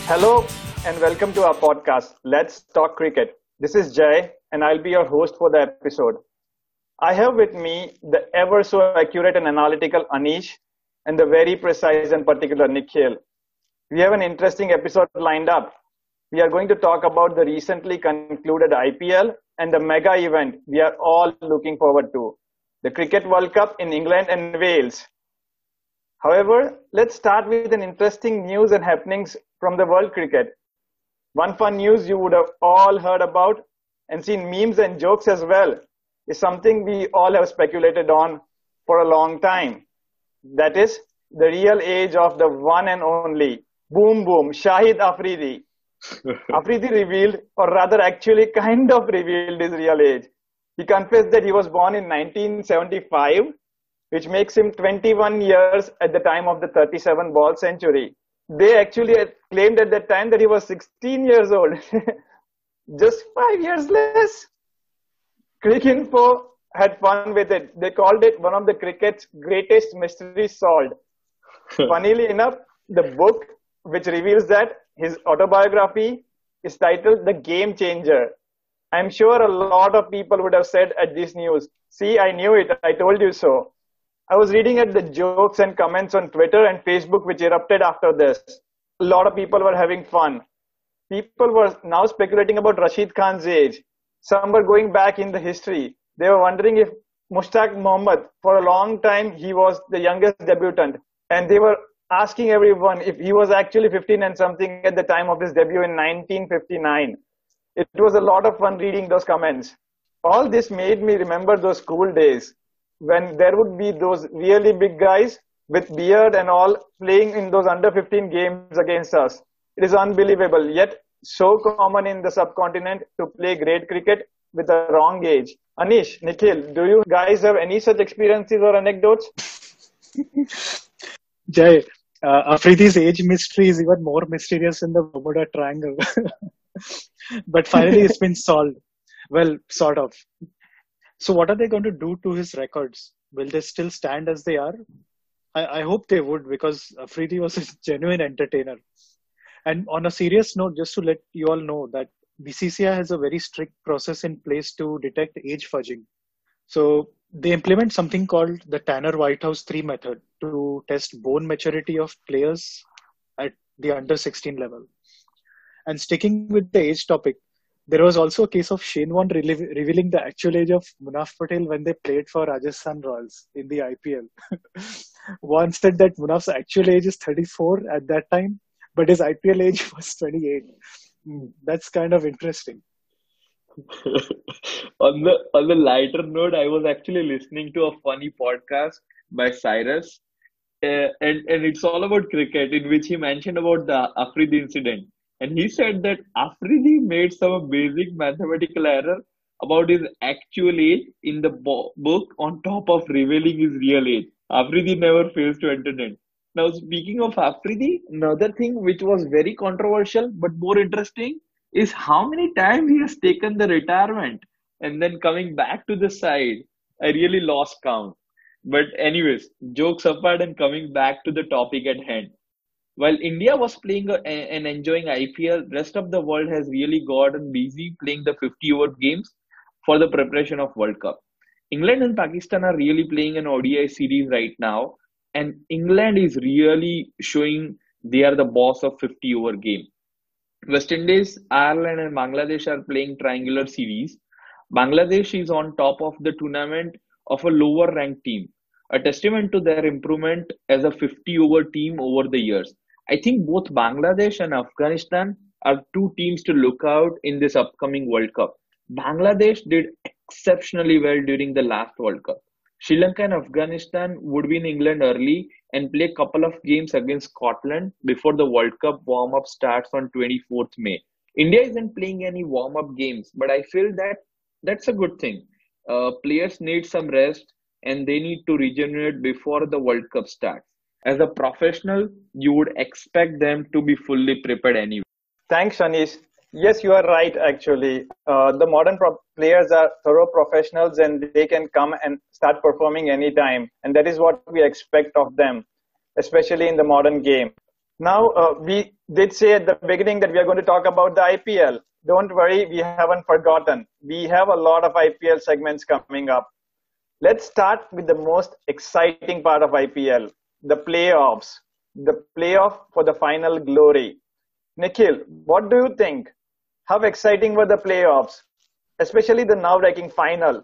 Hello and welcome to our podcast, Let's Talk Cricket. This is Jay and I'll be your host for the episode. I have with me the ever so accurate and analytical Anish and the very precise and particular Nikhil. We have an interesting episode lined up. We are going to talk about the recently concluded IPL and the mega event we are all looking forward to, the Cricket World Cup in England and Wales. However, let's start with an interesting news and happenings from the world cricket. One fun news you would have all heard about and seen memes and jokes as well is something we all have speculated on for a long time. That is the real age of the one and only Boom Boom Shahid Afridi. Afridi revealed, or rather actually kind of revealed his real age. He confessed that he was born in 1975, which makes him 21 years at the time of the 37 ball century. They actually had claimed at that time that he was 16 years old. Just 5 years less. Cricinfo had fun with it. They called it one of the cricket's greatest mysteries solved. Funnily enough, the book which reveals that his autobiography is titled The Game Changer. I'm sure a lot of people would have said at this news, "See, I knew it, I told you so." I was reading at the jokes and comments on Twitter and Facebook which erupted after this. A lot of people were having fun. People were now speculating about Rashid Khan's age. Some were going back in the history. They were wondering if Mushtaq Mohammad, for a long time, he was the youngest debutant. And they were asking everyone if he was actually 15 and something at the time of his debut in 1959. It was a lot of fun reading those comments. All this made me remember those school days when there would be those really big guys with beard and all playing in those under 15 games against us. It is unbelievable, yet so common in the subcontinent to play great cricket with a wrong age. Anish, Nikhil, do you guys have any such experiences or anecdotes? Jay, Afridi's age mystery is even more mysterious in the Bermuda Triangle. But finally, it's been solved. Well, sort of. So what are they going to do to his records? Will they still stand as they are? I hope they would, because Afridi was a genuine entertainer. And on a serious note, just to let you all know that BCCI has a very strict process in place to detect age fudging. So they implement something called the Tanner-Whitehouse 3 method to test bone maturity of players at the under 16 level. And sticking with the age topic, there was also a case of Shane Warne revealing the actual age of Munaf Patel when they played for Rajasthan Royals in the IPL. Warne said that Munaf's actual age is 34 at that time, but his IPL age was 28. That's kind of interesting. On the lighter note, I was actually listening to a funny podcast by Cyrus, and it's all about cricket, in which he mentioned about the Afridi incident. And he said that Afridi made some basic mathematical error about his actual age in the book on top of revealing his real age. Afridi never fails to entertain. Now, speaking of Afridi, another thing which was very controversial but more interesting is how many times he has taken the retirement and then coming back to the side. I really lost count. But anyways, jokes apart and coming back to the topic at hand. While India was playing and enjoying IPL, rest of the world has really gotten busy playing the 50-over games for the preparation of World Cup. England and Pakistan are really playing an ODI series right now, and England is really showing they are the boss of 50-over game. West Indies, Ireland, and Bangladesh are playing triangular series. Bangladesh is on top of the tournament of a lower ranked team, a testament to their improvement as a 50-over team over the years. I think both Bangladesh and Afghanistan are two teams to look out in this upcoming World Cup. Bangladesh did exceptionally well during the last World Cup. Sri Lanka and Afghanistan would be in England early and play a couple of games against Scotland before the World Cup warm-up starts on 24th May. India isn't playing any warm-up games, but I feel that that's a good thing. Players need some rest and they need to regenerate before the World Cup starts. As a professional, you would expect them to be fully prepared anyway. Thanks, Anish. Yes, you are right, actually. The modern players are thorough professionals and they can come and start performing anytime. And that is what we expect of them, especially in the modern game. Now, we did say at the beginning that we are going to talk about the IPL. Don't worry, we haven't forgotten. We have a lot of IPL segments coming up. Let's start with the most exciting part of IPL, the playoffs, the playoff for the final glory. Nikhil, what do you think? How exciting were the playoffs, especially the now-wrecking final?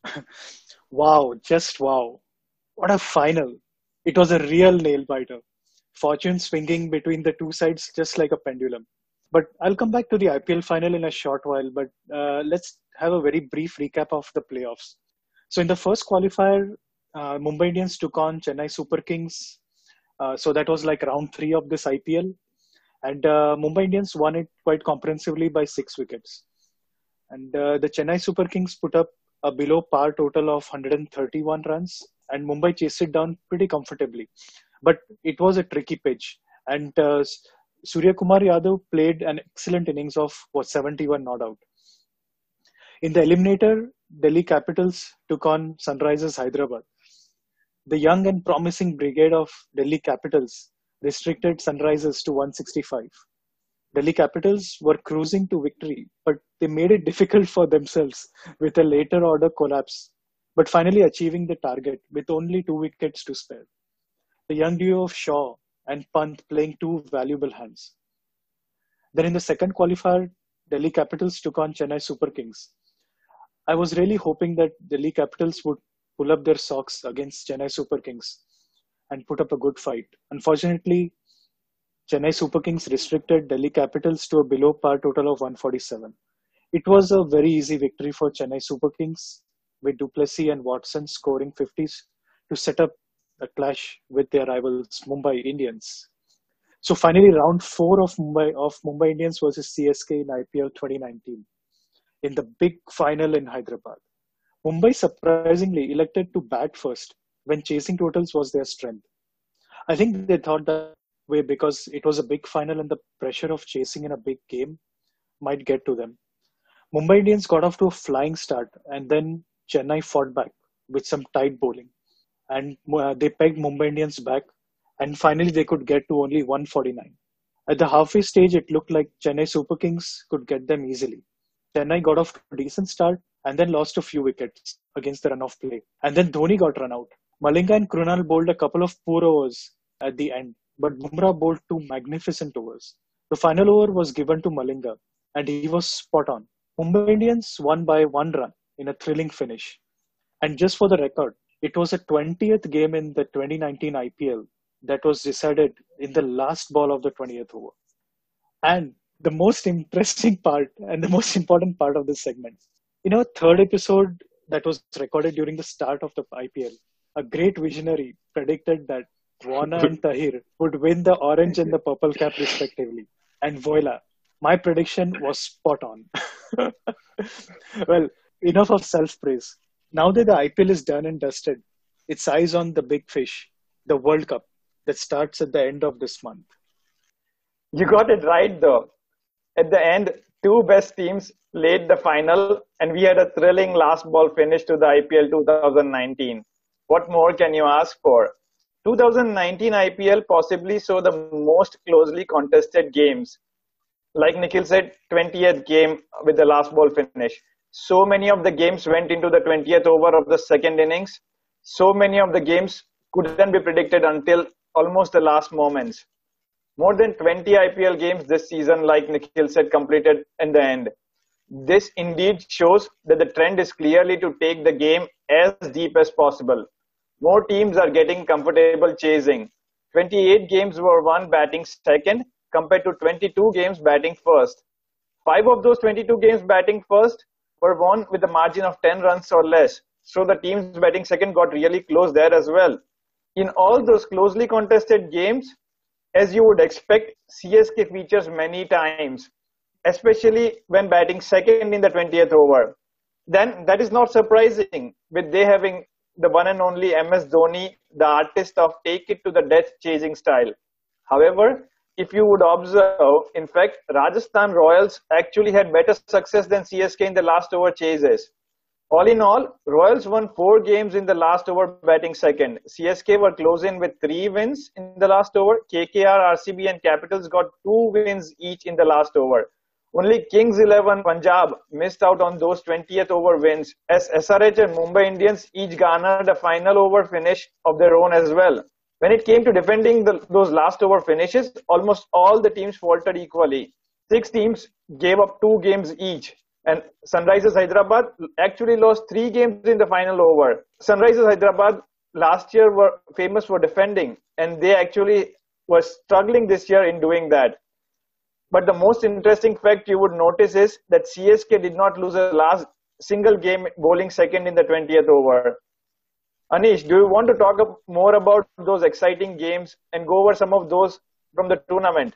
Wow, just wow. What a final. It was a real nail biter. Fortune swinging between the two sides just like a pendulum. But I'll come back to the IPL final in a short while, but let's have a very brief recap of the playoffs. So in the first qualifier, Mumbai Indians took on Chennai Super Kings. So that was like round three of this IPL. And Mumbai Indians won it quite comprehensively by 6 wickets. And the Chennai Super Kings put up a below par total of 131 runs, and Mumbai chased it down pretty comfortably. But it was a tricky pitch, and Surya Kumar Yadav played an excellent innings of 71 not out. In the eliminator, Delhi Capitals took on Sunrisers Hyderabad. The young and promising brigade of Delhi Capitals restricted Sunrisers to 165. Delhi Capitals were cruising to victory, but they made it difficult for themselves with a later order collapse, but finally achieving the target with only 2 wickets to spare. The young duo of Shaw and Pant playing two valuable hands. Then in the second qualifier, Delhi Capitals took on Chennai Super Kings. I was really hoping that Delhi Capitals would pull up their socks against Chennai Super Kings and put up a good fight. Unfortunately, Chennai Super Kings restricted Delhi Capitals to a below par total of 147. It was a very easy victory for Chennai Super Kings, with du Plessis and Watson scoring 50s to set up a clash with their rivals Mumbai Indians. So finally, round four of Mumbai Indians versus CSK in IPL 2019 in the big final in Hyderabad. Mumbai surprisingly elected to bat first when chasing totals was their strength. I think they thought that way because it was a big final and the pressure of chasing in a big game might get to them. Mumbai Indians got off to a flying start, and then Chennai fought back with some tight bowling. And they pegged Mumbai Indians back, and finally they could get to only 149. At the halfway stage, it looked like Chennai Super Kings could get them easily. Chennai got off to a decent start and then lost a few wickets against the run-off play. And then Dhoni got run out. Malinga and Krunal bowled a couple of poor overs at the end, but Bumrah bowled two magnificent overs. The final over was given to Malinga, and he was spot on. Mumbai Indians won by 1 run in a thrilling finish. And just for the record, it was a 20th game in the 2019 IPL that was decided in the last ball of the 20th over. And the most interesting part and the most important part of this segment, in our third episode that was recorded during the start of the IPL, a great visionary predicted that Warner and Tahir would win the orange and the purple cap respectively. And voila, my prediction was spot on. Well, enough of self-praise. Now that the IPL is done and dusted, it's eyes on the big fish, the World Cup, that starts at the end of this month. You got it right though. At the end, two best teams played the final, and we had a thrilling last ball finish to the IPL 2019. What more can you ask for? 2019 IPL possibly saw the most closely contested games. Like Nikhil said, 20th game with the last ball finish. So many of the games went into the 20th over of the second innings. So many of the games couldn't be predicted until almost the last moments. More than 20 IPL games this season, like Nikhil said, completed in the end. This indeed shows that the trend is clearly to take the game as deep as possible. More teams are getting comfortable chasing. 28 games were won batting second compared to 22 games batting first. 5 of those 22 games batting first were won with a margin of 10 runs or less. So the teams batting second got really close there as well. In all those closely contested games, as you would expect, CSK features many times, especially when batting second in the 20th over. Then that is not surprising, with they having the one and only MS Dhoni, the artist of take it to the death chasing style. However, if you would observe, in fact, Rajasthan Royals actually had better success than CSK in the last over chases. All in all, Royals won 4 games in the last over batting second. CSK were closing with 3 wins in the last over. KKR, RCB and Capitals got 2 wins each in the last over. Only Kings 11 Punjab missed out on those 20th over wins as SRH and Mumbai Indians each garnered a final over finish of their own as well. When it came to defending those last over finishes, almost all the teams faltered equally. 6 teams gave up 2 games each. And Sunrisers Hyderabad actually lost 3 games in the final over. Sunrisers Hyderabad last year were famous for defending, and they actually were struggling this year in doing that. But the most interesting fact you would notice is that CSK did not lose a last single game bowling second in the 20th over. Anish, do you want to talk more about those exciting games and go over some of those from the tournament?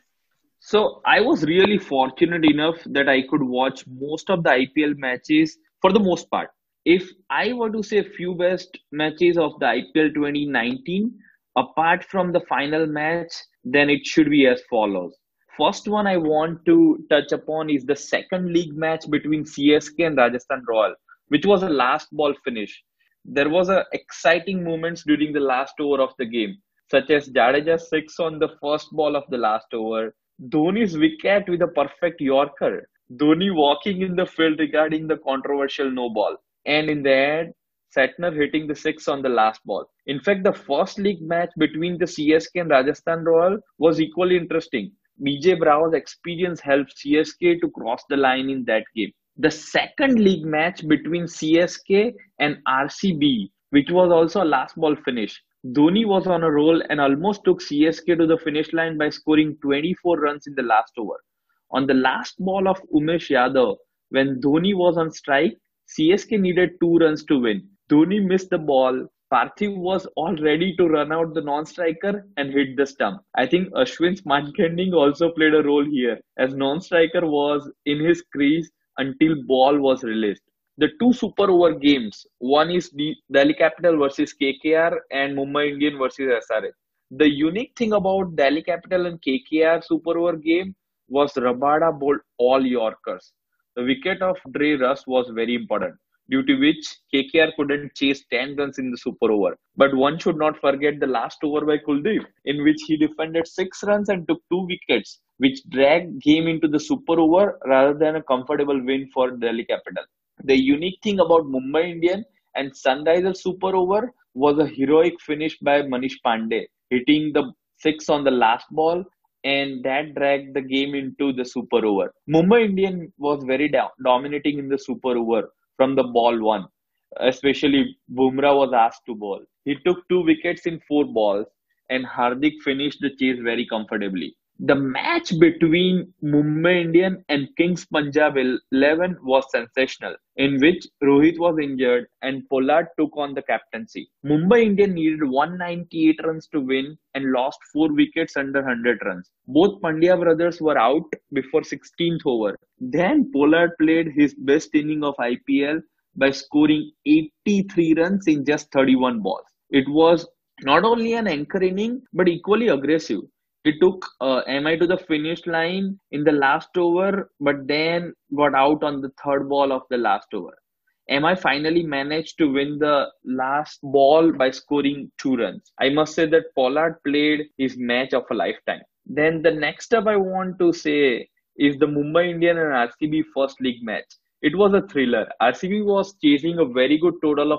So I was really fortunate enough that I could watch most of the IPL matches for the most part. If I were to say few best matches of the IPL 2019, apart from the final match, then it should be as follows. First one I want to touch upon is the second league match between CSK and Rajasthan Royal, which was a last ball finish. There was a exciting moments during the last over of the game, such as Jadeja's 6 on the first ball of the last over, Dhoni's wicket with a perfect Yorker, Dhoni walking in the field regarding the controversial no ball, and in the end, Setner hitting the 6 on the last ball. In fact, the first league match between the CSK and Rajasthan Royal was equally interesting. BJ Brao's experience helped CSK to cross the line in that game. The second league match between CSK and RCB, which was also a last ball finish, Dhoni was on a roll and almost took CSK to the finish line by scoring 24 runs in the last over. On the last ball of Umesh Yadav, when Dhoni was on strike, CSK needed 2 runs to win. Dhoni missed the ball. Parthiv was all ready to run out the non-striker and hit the stump. I think Ashwin's Mankending also played a role here, as non-striker was in his crease until ball was released. The 2 super over games, one is Delhi Capital versus KKR and Mumbai Indian versus SRH. The unique thing about Delhi Capital and KKR super over game was Rabada bowled all Yorkers. The wicket of Dre Russ was very important, due to which KKR couldn't chase 10 runs in the super over. But one should not forget the last over by Kuldeep, in which he defended 6 runs and took 2 wickets, which dragged game into the super over rather than a comfortable win for Delhi Capital. The unique thing about Mumbai Indian and Sunrisers super over was a heroic finish by Manish Pandey, hitting the 6 on the last ball, and that dragged the game into the super over. Mumbai Indian was very dominating in the super over from the ball 1. Especially Bumrah was asked to bowl. He took 2 wickets in 4 balls, and Hardik finished the chase very comfortably. The match between Mumbai Indian and Kings Punjab 11 was sensational, in which Rohit was injured and Pollard took on the captaincy. Mumbai Indian needed 198 runs to win and lost 4 wickets under 100 runs. Both Pandya brothers were out before 16th over. Then Pollard played his best inning of IPL by scoring 83 runs in just 31 balls. It was not only an anchor inning but equally aggressive. He took MI to the finish line in the last over, but then got out on the 3rd ball of the last over. MI finally managed to win the last ball by scoring 2 runs. I must say that Pollard played his match of a lifetime. Then the next up I want to say is the Mumbai Indian and RCB first league match. It was a thriller. RCB was chasing a very good total of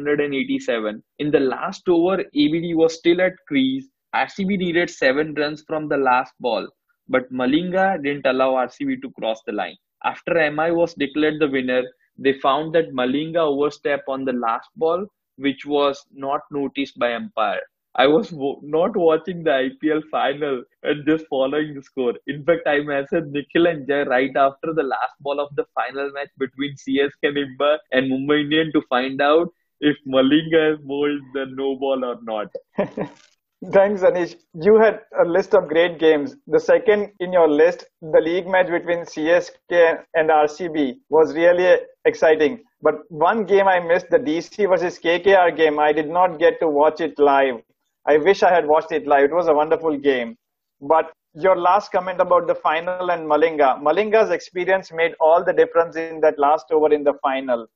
187. In the last over, ABD was still at crease. RCB needed 7 runs from the last ball, but Malinga didn't allow RCB to cross the line. After MI was declared the winner, they found that Malinga overstepped on the last ball, which was not noticed by umpire. I was not watching the IPL final and just following the score. In fact, I messaged Nikhil and Jay right after the last ball of the final match between CSK Nimba and Mumbai Indian to find out if Malinga has bowled the no ball or not. Thanks, Anish. You had a list of great games. The second in your list, the league match between CSK and RCB, was really exciting. But one game I missed, the DC versus KKR game, I did not get to watch it live. I wish I had watched it live. It was a wonderful game. But your last comment about the final and Malinga. Malinga's experience made all the difference in that last over in the final.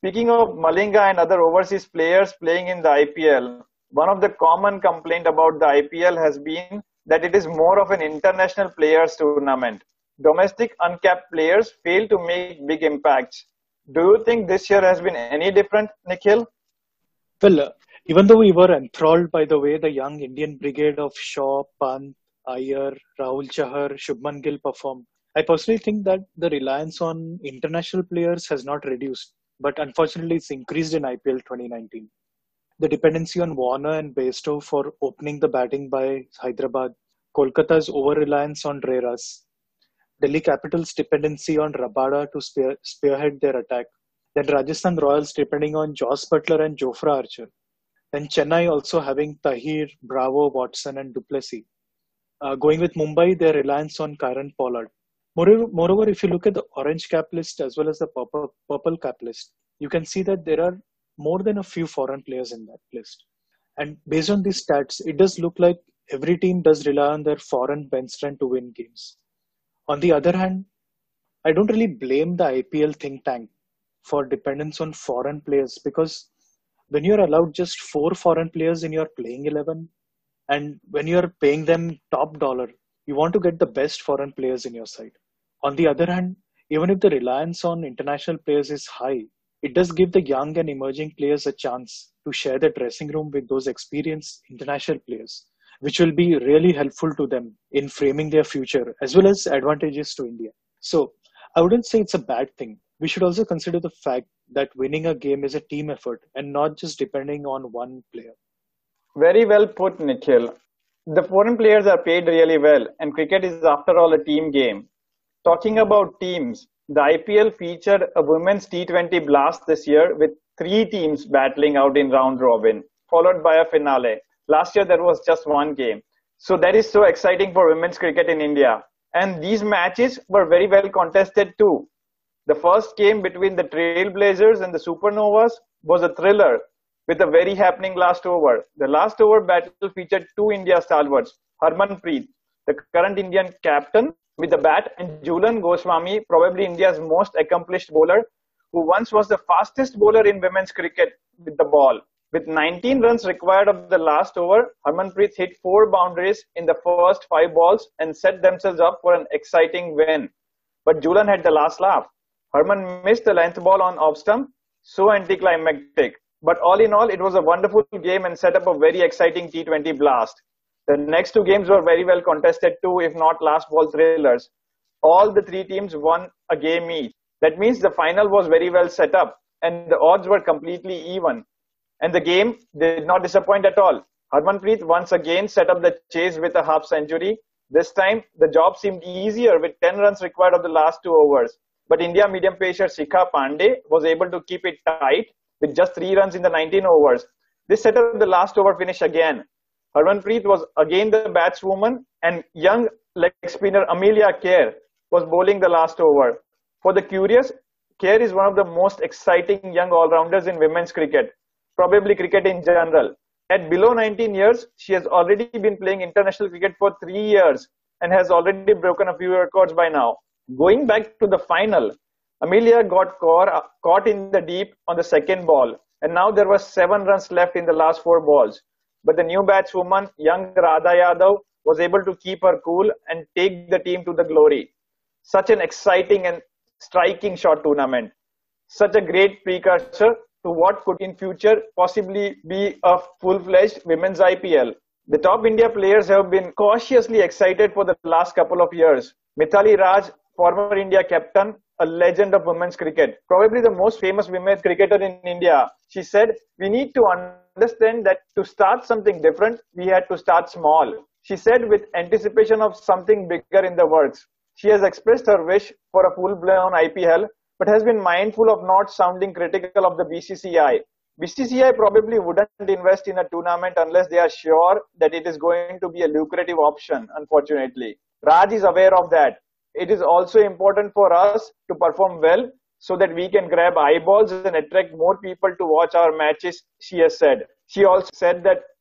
Speaking of Malinga and other overseas players playing in the IPL, one of the common complaint about the IPL has been that it is more of an international players tournament. Domestic uncapped players fail to make big impacts. Do you think this year has been any different, Nikhil? Well, even though we were enthralled by the way the young Indian brigade of Shaw, Pant, Iyer, Rahul Chahar, Shubman Gill performed, I personally think that the reliance on international players has not reduced, but unfortunately it's increased in IPL 2019. The dependency on Warner and Bairstow for opening the batting by Hyderabad, Kolkata's over-reliance on Reras, Delhi Capital's dependency on Rabada to spearhead their attack, then Rajasthan Royals depending on Joss Butler and Jofra Archer, then Chennai also having Tahir, Bravo, Watson and Duplessis. Going with Mumbai, their reliance on Kieron Pollard. Moreover, if you look at the orange cap list as well as the purple cap list, you can see that there are more than a few foreign players in that list. And based on these stats, it does look like every team does rely on their foreign bench strength to win games. On the other hand, I don't really blame the IPL think tank for dependence on foreign players, because when you're allowed just 4 foreign players in your playing 11 and when you're paying them top dollar, you want to get the best foreign players in your side. On the other hand, even if the reliance on international players is high, it does give the young and emerging players a chance to share the dressing room with those experienced international players, which will be really helpful to them in framing their future as well as advantages to India. So I wouldn't say it's a bad thing. We should also consider the fact that winning a game is a team effort and not just depending on one player. Very well put, Nikhil. The foreign players are paid really well, and cricket is after all a team game. Talking about teams, the IPL featured a women's T20 blast this year with 3 teams battling out in round robin, followed by a finale. Last year there was just 1 game. So that is so exciting for women's cricket in India. And these matches were very well contested too. The first game between the Trailblazers and the Supernovas was a thriller with a very happening last over. The last over battle featured 2 India stalwarts, Harmanpreet, the current Indian captain with the bat, and Jhulan Goswami, probably India's most accomplished bowler, who once was the fastest bowler in women's cricket with the ball. With 19 runs required of the last over, Harmanpreet hit 4 boundaries in the first 5 balls and set themselves up for an exciting win. But Jhulan had the last laugh. Harman missed the length ball on off stump, so anticlimactic. But all in all, it was a wonderful game and set up a very exciting T20 blast. The next 2 games were very well contested too, if not last ball thrillers. All the 3 teams won a game each. That means the final was very well set up and the odds were completely even. And the game did not disappoint at all. Harmanpreet once again set up the chase with a half century. This time, the job seemed easier with 10 runs required of the last 2 overs. But India medium pacer Shikha Pandey was able to keep it tight with just 3 runs in the 19 overs. This set up the last over finish again. Harmanpreet was again the batswoman, and young leg spinner Amelia Kerr was bowling the last over. For the curious, Kerr is one of the most exciting young all-rounders in women's cricket, probably cricket in general. At below 19 years, she has already been playing international cricket for 3 years and has already broken a few records by now. Going back to the final, Amelia got caught in the deep on the second ball, and now there were 7 runs left in the last 4 balls. But the new batswoman, young Radha Yadav, was able to keep her cool and take the team to the glory. Such an exciting and striking shot tournament. Such a great precursor to what could in future possibly be a full-fledged women's IPL. The top India players have been cautiously excited for the last couple of years. Mithali Raj, former India captain, a legend of women's cricket, probably the most famous women's cricketer in India. She said, "We need to understand that to start something different, we had to start small." She said with anticipation of something bigger in the works. She has expressed her wish for a full-blown IPL, but has been mindful of not sounding critical of the BCCI. BCCI probably wouldn't invest in a tournament unless they are sure that it is going to be a lucrative option, unfortunately. Raj is aware of that. It is also important for us to perform well so that we can grab eyeballs and attract more people to watch our matches, she has said. She also said that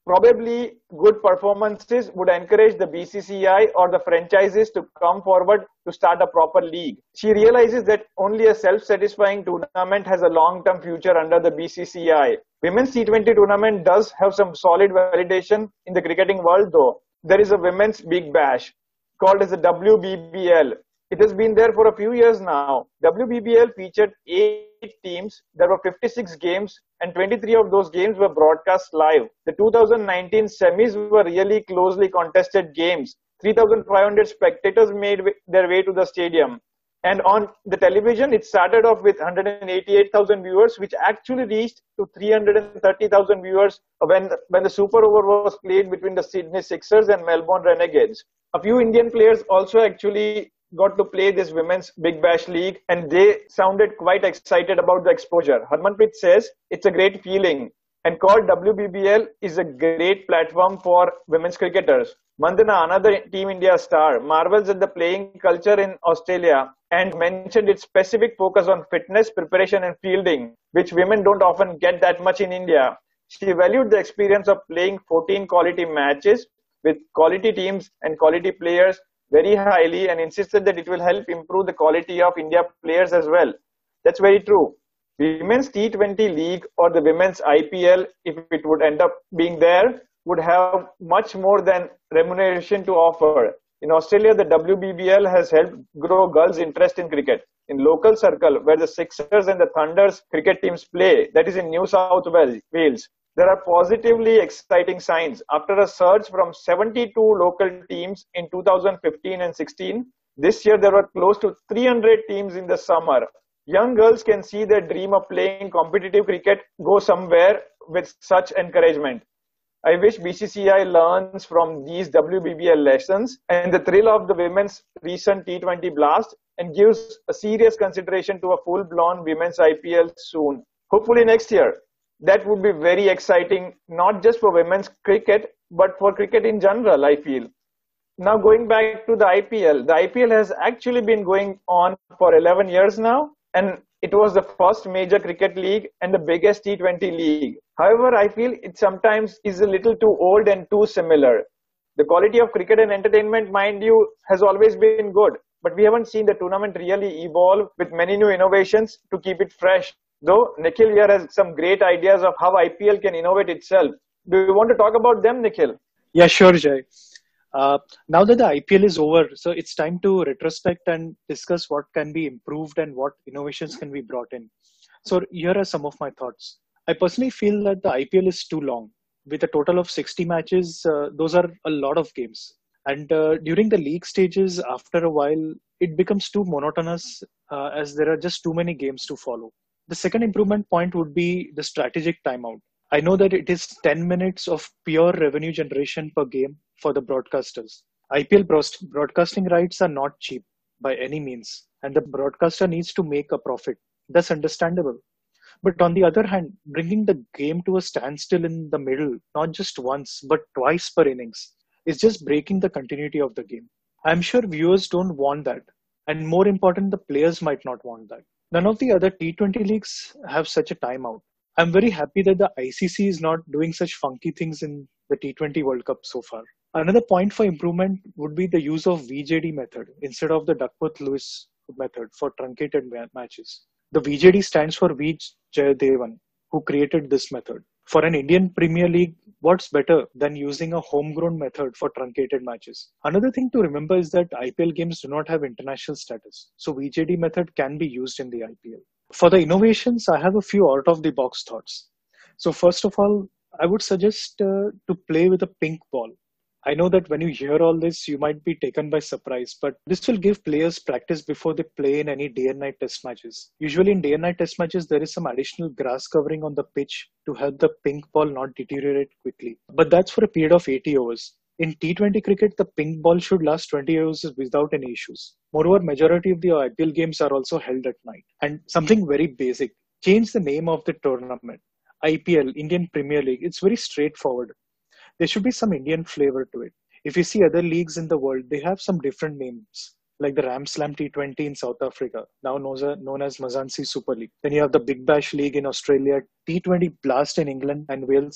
Probably good performances would encourage the BCCI or the franchises to come forward to start a proper league. She realizes that only a self-satisfying tournament has a long-term future under the BCCI. Women's T20 tournament does have some solid validation in the cricketing world though. There is a Women's Big Bash called as the WBBL. It has been there for a few years now. WBBL featured 8 teams. There were 56 games and 23 of those games were broadcast live. The 2019 semis were really closely contested games. 3,500 spectators made their way to the stadium. And on the television, it started off with 188,000 viewers, which actually reached to 330,000 viewers when the Super Over was played between the Sydney Sixers and Melbourne Renegades. A few Indian players also actually got to play this Women's Big Bash League, and they sounded quite excited about the exposure. Harmanpreet says it's a great feeling, and called WBBL is a great platform for women's cricketers. Mandana, another Team India star, marvels at the playing culture in Australia and mentioned its specific focus on fitness, preparation and fielding, which women don't often get that much in India. She valued the experience of playing 14 quality matches with quality teams and quality players very highly and insisted that it will help improve the quality of India players as well. That's very true. Women's T20 League or the Women's IPL, if it would end up being there, would have much more than remuneration to offer. In Australia, the WBBL has helped grow girls' interest in cricket. In local circle, where the Sixers and the Thunders cricket teams play, that is in New South Wales, there are positively exciting signs. After a surge from 72 local teams in 2015 and 16, this year there were close to 300 teams in the summer. Young girls can see their dream of playing competitive cricket go somewhere with such encouragement. I wish BCCI learns from these WBBL lessons and the thrill of the women's recent T20 blast and gives a serious consideration to a full-blown women's IPL soon. Hopefully next year. That would be very exciting, not just for women's cricket, but for cricket in general, I feel. Now going back to the IPL has actually been going on for 11 years now, and it was the first major cricket league and the biggest T20 league. However, I feel it sometimes is a little too old and too similar. The quality of cricket and entertainment, mind you, has always been good, but we haven't seen the tournament really evolve with many new innovations to keep it fresh. Though Nikhil here has some great ideas of how IPL can innovate itself. Do you want to talk about them, Nikhil? Yeah, sure, Jay. Now that the IPL is over, so it's time to retrospect and discuss what can be improved and what innovations can be brought in. So here are some of my thoughts. I personally feel that the IPL is too long. With a total of 60 matches, those are a lot of games. And during the league stages, after a while, it becomes too monotonous as there are just too many games to follow. The second improvement point would be the strategic timeout. I know that it is 10 minutes of pure revenue generation per game for the broadcasters. IPL broadcasting rights are not cheap by any means, and the broadcaster needs to make a profit. That's understandable. But on the other hand, bringing the game to a standstill in the middle, not just once, but twice per innings, is just breaking the continuity of the game. I'm sure viewers don't want that. And more important, the players might not want that. None of the other T20 leagues have such a timeout. I'm very happy that the ICC is not doing such funky things in the T20 World Cup so far. Another point for improvement would be the use of VJD method instead of the Duckworth-Lewis method for truncated matches. The VJD stands for V. Jayadevan, who created this method. For an Indian Premier League, what's better than using a homegrown method for truncated matches? Another thing to remember is that IPL games do not have international status, so VJD method can be used in the IPL. For the innovations, I have a few out-of-the-box thoughts. So first of all, I would suggest to play with a pink ball. I know that when you hear all this, you might be taken by surprise, but this will give players practice before they play in any day and night test matches. Usually in day and night test matches, there is some additional grass covering on the pitch to help the pink ball not deteriorate quickly. But that's for a period of 80 overs. In T20 cricket, the pink ball should last 20 overs without any issues. Moreover, majority of the IPL games are also held at night. And something very basic, change the name of the tournament. IPL, Indian Premier League, it's very straightforward. There should be some Indian flavor to it. If you see other leagues in the world, they have some different names, like the Ram Slam T20 in South Africa, now known as Mzansi Super League. Then you have the Big Bash League in Australia, T20 Blast in England and Wales,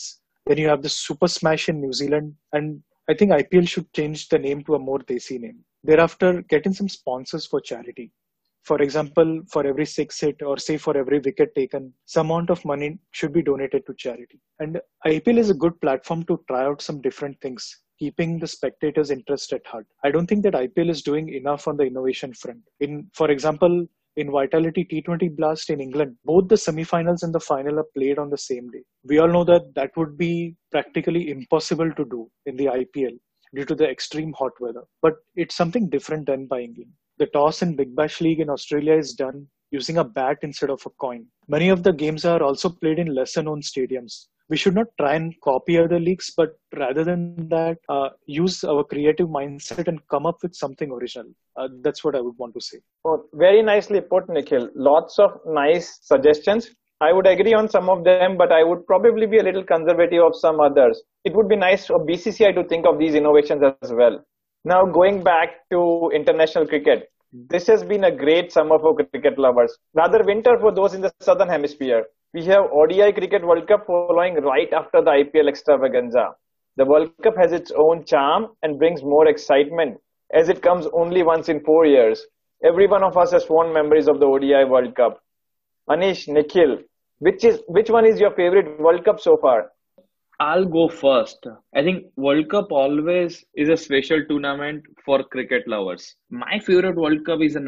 Then you have the Super Smash in New Zealand, and I think IPL should change the name to a more desi name. Thereafter, get in some sponsors for charity. For example, for every six hit or say for every wicket taken, some amount of money should be donated to charity. And IPL is a good platform to try out some different things, keeping the spectators' interest at heart. I don't think that IPL is doing enough on the innovation front. For example, in Vitality T20 Blast in England, both the semi-finals and the final are played on the same day. We all know that that would be practically impossible to do in the IPL due to the extreme hot weather. But it's something different done by England. The toss in Big Bash League in Australia is done using a bat instead of a coin. Many of the games are also played in lesser known stadiums. We should not try and copy other leagues, but rather than that, use our creative mindset and come up with something original. That's what I would want to say. Oh, very nicely put, Nikhil. Lots of nice suggestions. I would agree on some of them, but I would probably be a little conservative of some others. It would be nice for BCCI to think of these innovations as well. Now, going back to international cricket, this has been a great summer for cricket lovers. Rather winter for those in the southern hemisphere. We have ODI Cricket World Cup following right after the IPL extravaganza. The World Cup has its own charm and brings more excitement as it comes only once in 4 years. Every one of us has fond memories of the ODI World Cup. Anish, Nikhil, which one is your favorite World Cup so far? I'll go first. I think World Cup always is a special tournament for cricket lovers. My favorite World Cup is the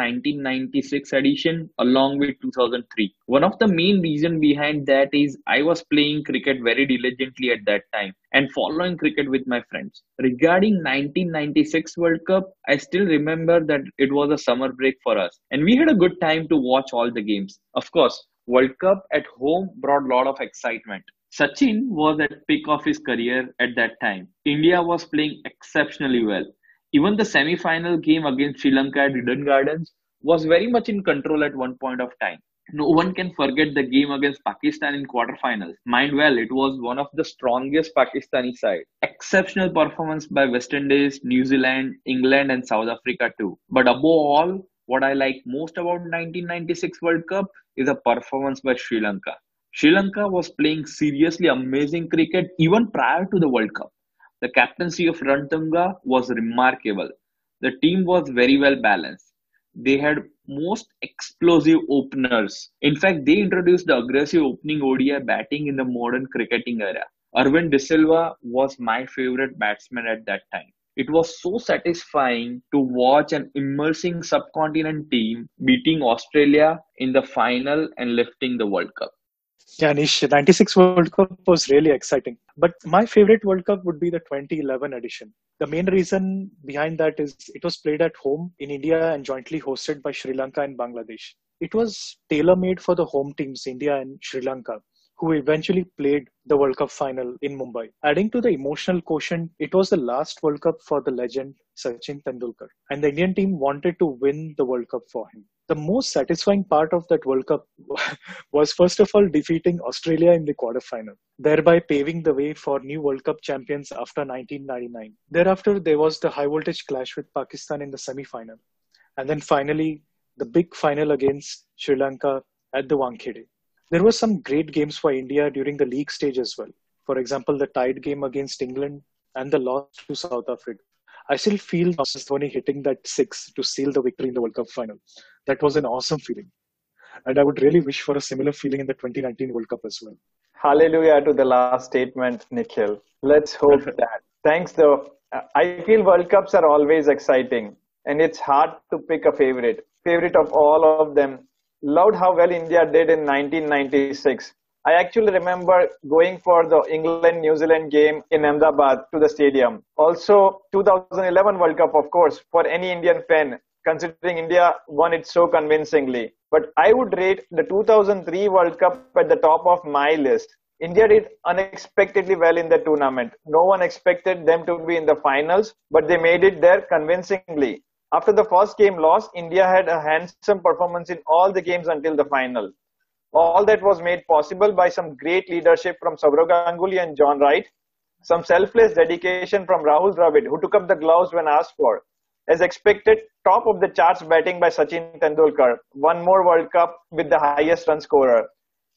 1996 edition along with 2003. One of the main reasons behind that is I was playing cricket very diligently at that time and following cricket with my friends. Regarding 1996 World Cup, I still remember that it was a summer break for us and we had a good time to watch all the games. Of course, World Cup at home brought a lot of excitement. Sachin was at peak of his career at that time. India was playing exceptionally well. Even the semi-final game against Sri Lanka at Eden Gardens was very much in control at one point of time. No one can forget the game against Pakistan in quarterfinals. Mind well, it was one of the strongest Pakistani side. Exceptional performance by West Indies, New Zealand, England and South Africa too. But above all, what I like most about 1996 World Cup is a performance by Sri Lanka. Sri Lanka was playing seriously amazing cricket even prior to the World Cup. The captaincy of Rantunga was remarkable. The team was very well balanced. They had most explosive openers. In fact, they introduced the aggressive opening ODI batting in the modern cricketing era. Arvind De Silva was my favorite batsman at that time. It was so satisfying to watch an immersing subcontinent team beating Australia in the final and lifting the World Cup. Yeah, Anish, 96 World Cup was really exciting. But my favorite World Cup would be the 2011 edition. The main reason behind that is it was played at home in India and jointly hosted by Sri Lanka and Bangladesh. It was tailor-made for the home teams, India and Sri Lanka, who eventually played the World Cup final in Mumbai. Adding to the emotional quotient, it was the last World Cup for the legend Sachin Tendulkar. And the Indian team wanted to win the World Cup for him. The most satisfying part of that World Cup was first of all defeating Australia in the quarterfinal, thereby paving the way for new World Cup champions after 1999. Thereafter, there was the high voltage clash with Pakistan in the semi-final. And then finally, the big final against Sri Lanka at the Wankhede. There were some great games for India during the league stage as well. For example, the tied game against England and the loss to South Africa. I still feel Dhoni hitting that six to seal the victory in the World Cup final. That was an awesome feeling. And I would really wish for a similar feeling in the 2019 World Cup as well. Hallelujah to the last statement, Nikhil. Let's hope that. Thanks, though. I feel World Cups are always exciting, and it's hard to pick a favorite. Favorite of all of them. Loved how well India did in 1996. I actually remember going for the England-New Zealand game in Ahmedabad to the stadium. Also, 2011 World Cup, of course, for any Indian fan, considering India won it so convincingly. But I would rate the 2003 World Cup at the top of my list. India did unexpectedly well in the tournament. No one expected them to be in the finals, but they made it there convincingly. After the first game loss, India had a handsome performance in all the games until the final. All that was made possible by some great leadership from Sourav Ganguly and John Wright, some selfless dedication from Rahul Dravid, who took up the gloves when asked for. As expected, top of the charts batting by Sachin Tendulkar, one more World Cup with the highest run scorer.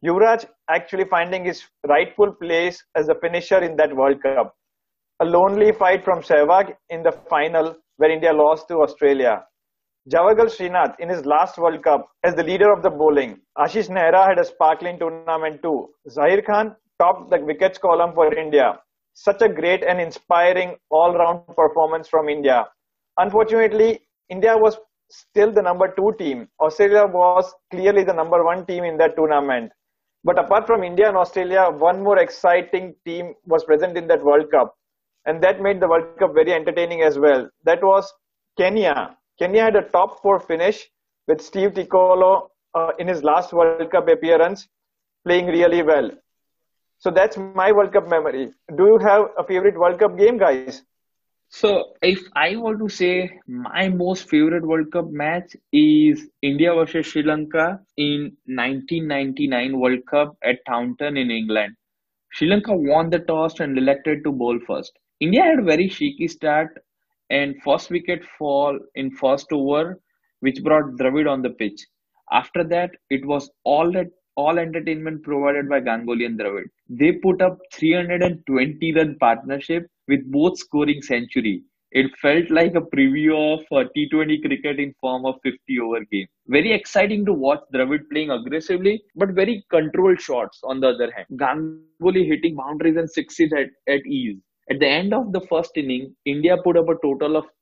Yuvraj actually finding his rightful place as a finisher in that World Cup. A lonely fight from Sehwag in the final where India lost to Australia. Javagal Srinath in his last World Cup as the leader of the bowling. Ashish Nehra had a sparkling tournament too. Zahir Khan topped the wickets column for India. Such a great and inspiring all-round performance from India. Unfortunately, India was still the number 2 team. Australia was clearly the number 1 team in that tournament. But apart from India and Australia, one more exciting team was present in that World Cup. And that made the World Cup very entertaining as well. That was Kenya. Kenya had a top 4 finish with Steve Tikolo in his last World Cup appearance playing really well. So that's my World Cup memory. Do you have a favorite World Cup game, guys? So, if I were to say my most favorite World Cup match is India versus Sri Lanka in 1999 World Cup at Taunton in England. Sri Lanka won the toss and elected to bowl first. India had a very shaky start and first wicket fall in first over, which brought Dravid on the pitch. After that, it was all entertainment provided by Ganguly and Dravid. They put up 320-run partnership with both scoring century. It felt like a preview of T20 cricket in form of 50-over game. Very exciting to watch Dravid playing aggressively, but very controlled shots on the other hand. Ganguly hitting boundaries and sixes at ease. At the end of the first inning, India put up a total of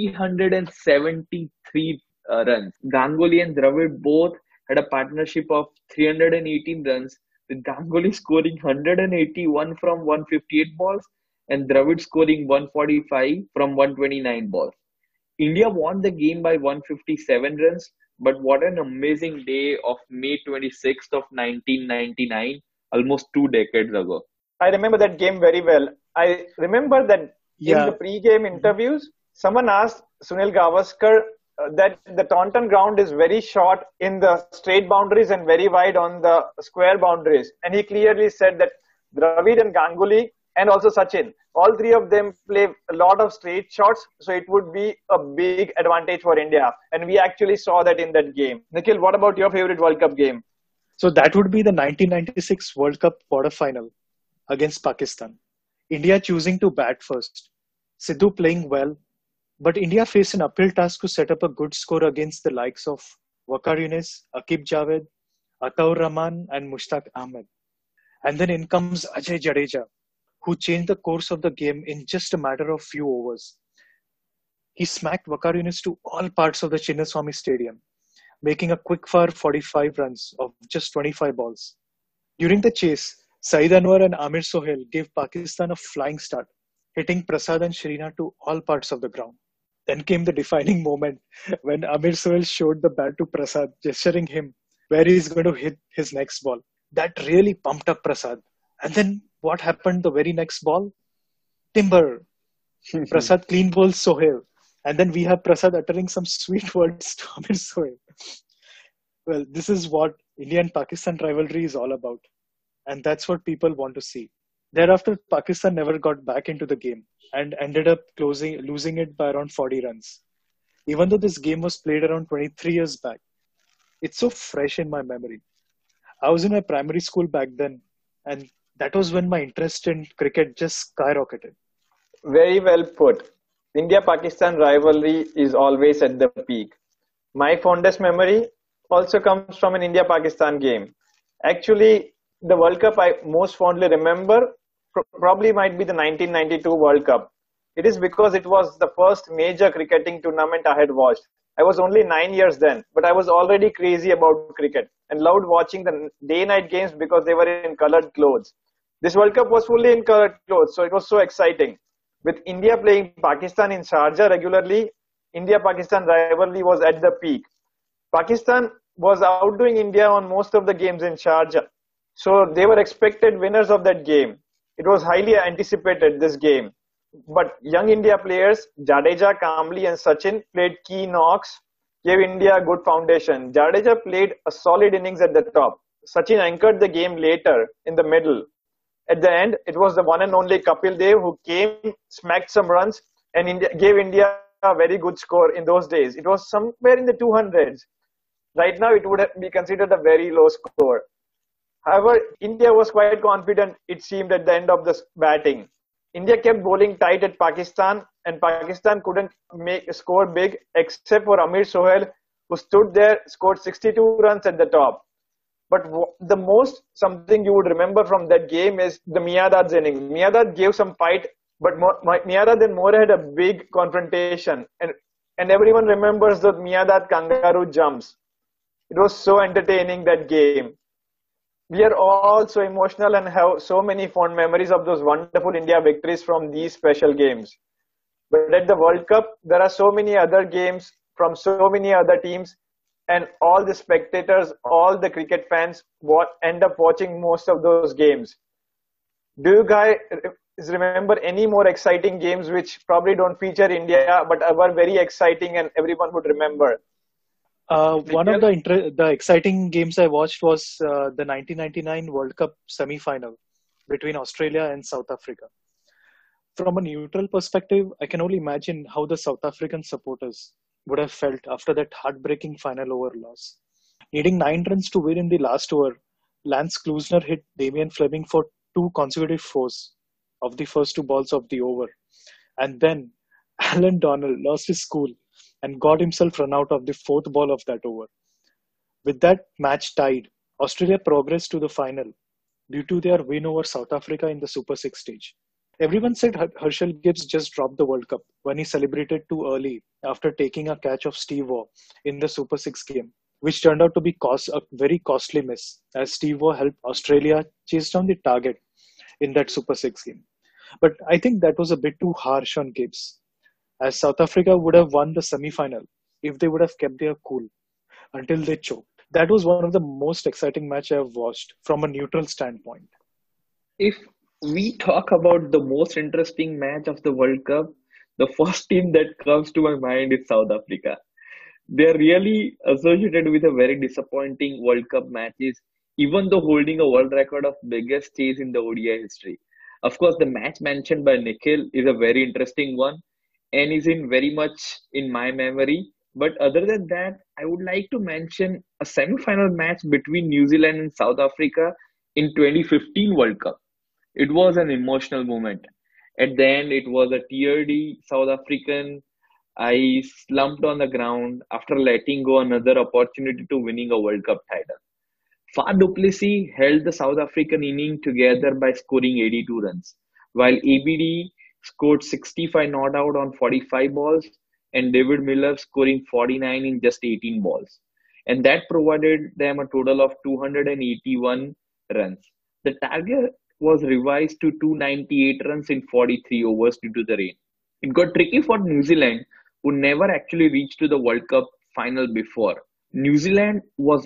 373 runs. Ganguly and Dravid both had a partnership of 318 runs, with Ganguly scoring 181 from 158 balls and Dravid scoring 145 from 129 balls. India won the game by 157 runs, but what an amazing day of May 26th of 1999, almost 2 decades ago. I remember that game very well. I remember that in the pre-game interviews, someone asked Sunil Gavaskar that the Taunton ground is very short in the straight boundaries and very wide on the square boundaries. And he clearly said that Dravid and Ganguly and also Sachin, all three of them play a lot of straight shots. So it would be a big advantage for India. And we actually saw that in that game. Nikhil, what about your favorite World Cup game? So that would be the 1996 World Cup quarterfinal against Pakistan. India choosing to bat first. Sidhu playing well, but India faced an uphill task to set up a good score against the likes of Waqar Younis, Aqib Javed, Ataur Rahman and Mushtaq Ahmed. And then in comes Ajay Jadeja, who changed the course of the game in just a matter of few overs. He smacked Waqar Younis to all parts of the Chinnaswamy Stadium, making a quick-fire 45 runs of just 25 balls. During the chase, Saeed Anwar and Amir Sohail gave Pakistan a flying start, hitting Prasad and Shrina to all parts of the ground. Then came the defining moment when Amir Sohail showed the bat to Prasad, gesturing him where he is going to hit his next ball. That really pumped up Prasad. And then what happened the very next ball? Timber. Prasad clean bowls Sohail. And then we have Prasad uttering some sweet words to Amir Sohail. Well, this is what India and Pakistan rivalry is all about. And that's what people want to see. Thereafter, Pakistan never got back into the game and ended up losing it by around 40 runs. Even though this game was played around 23 years back, it's so fresh in my memory. I was in my primary school back then, and that was when my interest in cricket just skyrocketed. Very well put. India-Pakistan rivalry is always at the peak. My fondest memory also comes from an India-Pakistan game. Actually, the World Cup I most fondly remember probably might be the 1992 World Cup. It is because it was the first major cricketing tournament I had watched. I was only 9 years then, but I was already crazy about cricket and loved watching the day-night games because they were in colored clothes. This World Cup was fully in colored clothes, so it was so exciting. With India playing Pakistan in Sharjah regularly, India-Pakistan rivalry was at the peak. Pakistan was outdoing India on most of the games in Sharjah. So they were expected winners of that game. It was highly anticipated, this game. But young India players, Jadeja, Kambli and Sachin played key knocks, gave India a good foundation. Jadeja played a solid innings at the top. Sachin anchored the game later in the middle. At the end, it was the one and only Kapil Dev who came, smacked some runs and gave India a very good score in those days. It was somewhere in the 200s. Right now, it would be considered a very low score. However, India was quite confident, it seemed, at the end of the batting. India kept bowling tight at Pakistan, and Pakistan couldn't score big except for Amir Sohail, who stood there, scored 62 runs at the top. But the most something you would remember from that game is the Miadad's innings. Miadad gave some fight, but Miadad and More had a big confrontation, and everyone remembers the Miadad kangaroo jumps. It was so entertaining, that game. We are all so emotional and have so many fond memories of those wonderful India victories from these special games. But at the World Cup, there are so many other games from so many other teams, and all the spectators, all the cricket fans end up watching most of those games. Do you guys remember any more exciting games which probably don't feature India but are very exciting and everyone would remember? One of the exciting games I watched was the 1999 World Cup semi-final between Australia and South Africa. From a neutral perspective, I can only imagine how the South African supporters would have felt after that heartbreaking final over loss. Needing 9 runs to win in the last over, Lance Klusener hit Damien Fleming for 2 consecutive fours of the first 2 balls of the over. And then Alan Donald lost his cool and got himself run out of the 4th ball of that over. With that match tied, Australia progressed to the final due to their win over South Africa in the Super 6 stage. Everyone said Herschel Gibbs just dropped the World Cup when he celebrated too early after taking a catch of Steve Waugh in the Super 6 game, which turned out to be a very costly miss, as Steve Waugh helped Australia chase down the target in that Super 6 game. But I think that was a bit too harsh on Gibbs, as South Africa would have won the semi-final if they would have kept their cool until they choked. That was one of the most exciting matches I've watched from a neutral standpoint. If we talk about the most interesting match of the World Cup, the first team that comes to my mind is South Africa. They're really associated with a very disappointing World Cup matches, even though holding a world record of biggest chase in the ODI history. Of course, the match mentioned by Nikhil is a very interesting one and is in very much in my memory. But other than that, I would like to mention a semi-final match between New Zealand and South Africa in 2015 World Cup. It was an emotional moment. At the end, it was a teary South African. I slumped on the ground after letting go another opportunity to winning a World Cup title. Faf du Plessis held the South African inning together by scoring 82 runs, while ABD scored 65 not out on 45 balls and David Miller scoring 49 in just 18 balls. And that provided them a total of 281 runs. The target was revised to 298 runs in 43 overs due to the rain. It got tricky for New Zealand, who never actually reached to the World Cup final before. New Zealand was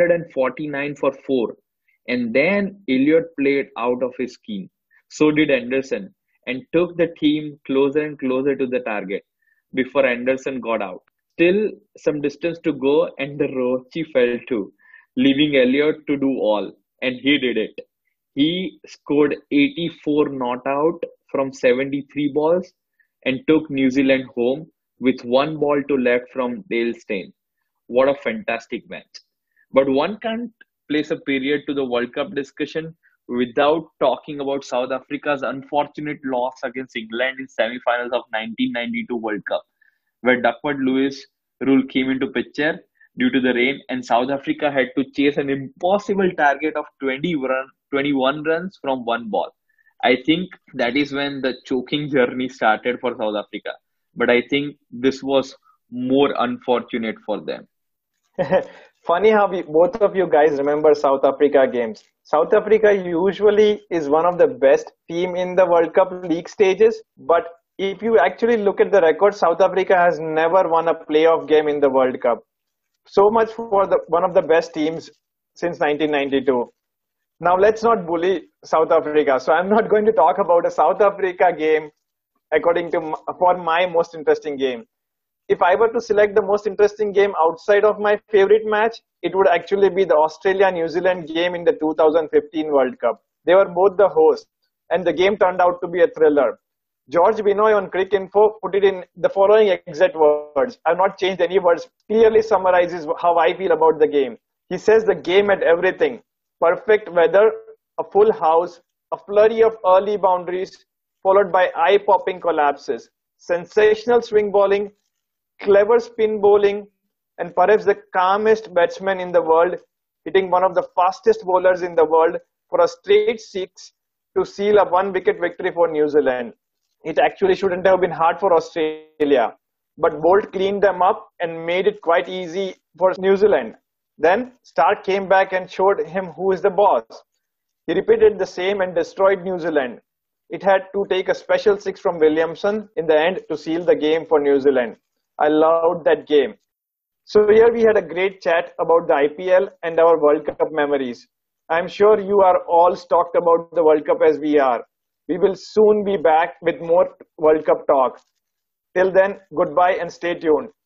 149 for 4, and then Elliott played out of his skin. So did Anderson, and took the team closer and closer to the target before Anderson got out. Still some distance to go, and the Rochi fell too, leaving Elliott to do all, and he did it. He scored 84 not out from 73 balls and took New Zealand home with 1 ball to left from Dale Steyn. What a fantastic match. But one can't place a period to the World Cup discussion without talking about South Africa's unfortunate loss against England in semi-finals of 1992 World Cup, where Duckworth Lewis rule came into picture due to the rain, and South Africa had to chase an impossible target of 21 runs from 1 ball. I think that is when the choking journey started for South Africa. But I think this was more unfortunate for them. Funny how both of you guys remember South Africa games. South Africa usually is one of the best team in the World Cup league stages, but if you actually look at the record, South Africa has never won a playoff game in the World Cup. So much for one of the best teams since 1992. Now let's not bully South Africa. So I'm not going to talk about a South Africa game for my most interesting game. If I were to select the most interesting game outside of my favorite match, it would actually be the Australia-New Zealand game in the 2015 World Cup. They were both the hosts, and the game turned out to be a thriller. George Binoy on Cricinfo put it in the following exact words. I've not changed any words. Clearly summarizes how I feel about the game. He says the game had everything. perfect weather, a full house, a flurry of early boundaries, followed by eye-popping collapses, sensational swing bowling, clever spin bowling, and perhaps the calmest batsman in the world, hitting one of the fastest bowlers in the world for a straight six to seal a one-wicket victory for New Zealand. It actually shouldn't have been hard for Australia, but Bolt cleaned them up and made it quite easy for New Zealand. Then Stark came back and showed him who is the boss. He repeated the same and destroyed New Zealand. It had to take a special six from Williamson in the end to seal the game for New Zealand. I loved that game. So here we had a great chat about the IPL and our World Cup memories. I'm sure you are all stoked about the World Cup as we are. We will soon be back with more World Cup talk. Till then, goodbye and stay tuned.